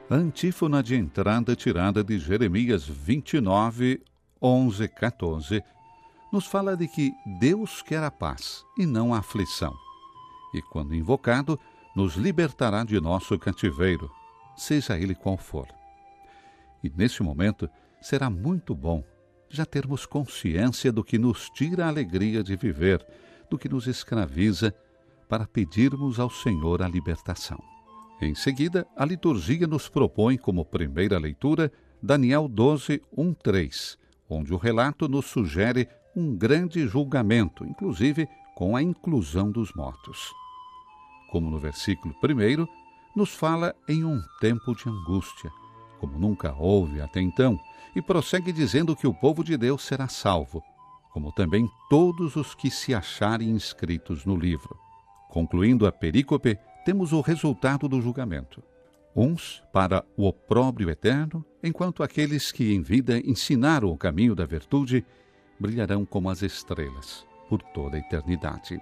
A antífona de entrada tirada de Jeremias 29, 11, 14, nos fala de que Deus quer a paz e não a aflição, e quando invocado, nos libertará de nosso cativeiro, seja ele qual for. E nesse momento será muito bom já termos consciência do que nos tira a alegria de viver, do que nos escraviza, para pedirmos ao Senhor a libertação. Em seguida, a liturgia nos propõe como primeira leitura Daniel 12, 1, 3, onde o relato nos sugere um grande julgamento, inclusive com a inclusão dos mortos. Como no versículo 1, nos fala em um tempo de angústia, como nunca houve até então, e prossegue dizendo que o povo de Deus será salvo, como também todos os que se acharem inscritos no livro. Concluindo a perícope, temos o resultado do julgamento. Uns para o opróbrio eterno, enquanto aqueles que em vida ensinaram o caminho da virtude brilharão como as estrelas por toda a eternidade.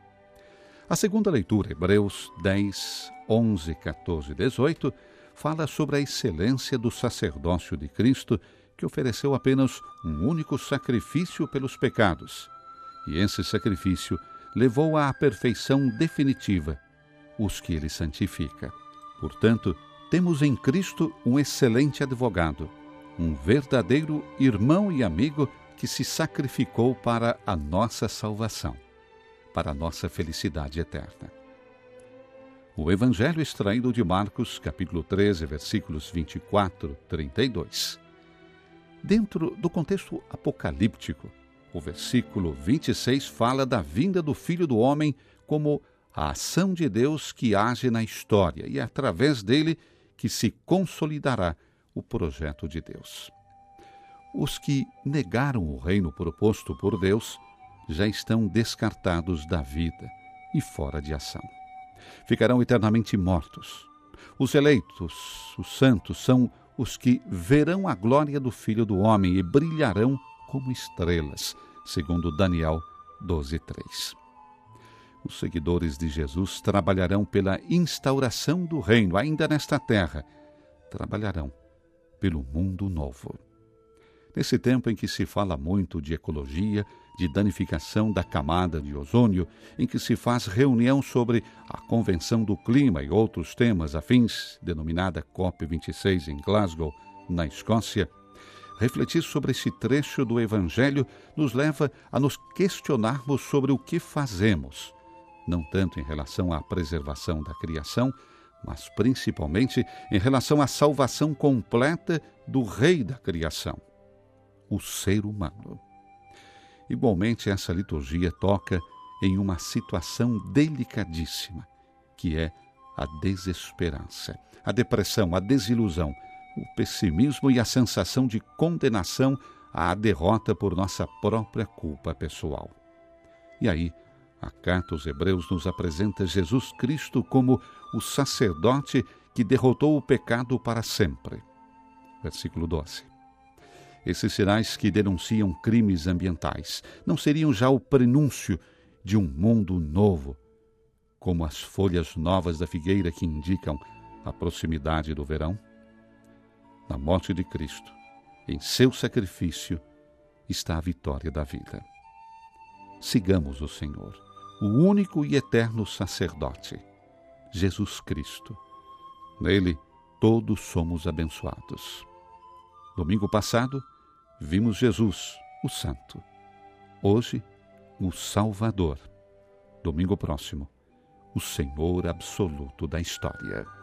A segunda leitura, Hebreus 10, 11, 14 e 18, fala sobre a excelência do sacerdócio de Cristo, que ofereceu apenas um único sacrifício pelos pecados, e esse sacrifício levou à perfeição definitiva os que ele santifica. Portanto, temos em Cristo um excelente advogado, um verdadeiro irmão e amigo que se sacrificou para a nossa salvação, para a nossa felicidade eterna. O Evangelho extraído de Marcos, capítulo 13, versículos 24, 32. Dentro do contexto apocalíptico, o versículo 26 fala da vinda do Filho do Homem como a ação de Deus que age na história e é através dele que se consolidará o projeto de Deus. Os que negaram o reino proposto por Deus já estão descartados da vida e fora de ação. Ficarão eternamente mortos. Os eleitos, os santos, são os que verão a glória do Filho do Homem e brilharão como estrelas, segundo Daniel 12, 3. Os seguidores de Jesus trabalharão pela instauração do reino, ainda nesta terra. Trabalharão pelo mundo novo. Nesse tempo em que se fala muito de ecologia, de danificação da camada de ozônio, em que se faz reunião sobre a Convenção do Clima e outros temas afins, denominada COP26 em Glasgow, na Escócia, refletir sobre esse trecho do Evangelho nos leva a nos questionarmos sobre o que fazemos, não tanto em relação à preservação da criação, mas principalmente em relação à salvação completa do Rei da criação, o ser humano. Igualmente, essa liturgia toca em uma situação delicadíssima, que é a desesperança, a depressão, a desilusão, o pessimismo e a sensação de condenação à derrota por nossa própria culpa pessoal. E aí, a carta aos Hebreus nos apresenta Jesus Cristo como o sacerdote que derrotou o pecado para sempre. Versículo 12. Esses sinais que denunciam crimes ambientais não seriam já o prenúncio de um mundo novo, como as folhas novas da figueira que indicam a proximidade do verão? Na morte de Cristo, em seu sacrifício, está a vitória da vida. Sigamos o Senhor, o único e eterno sacerdote, Jesus Cristo. Nele, todos somos abençoados. Domingo passado, vimos Jesus, o Santo. Hoje, o Salvador. Domingo próximo, o Senhor absoluto da história.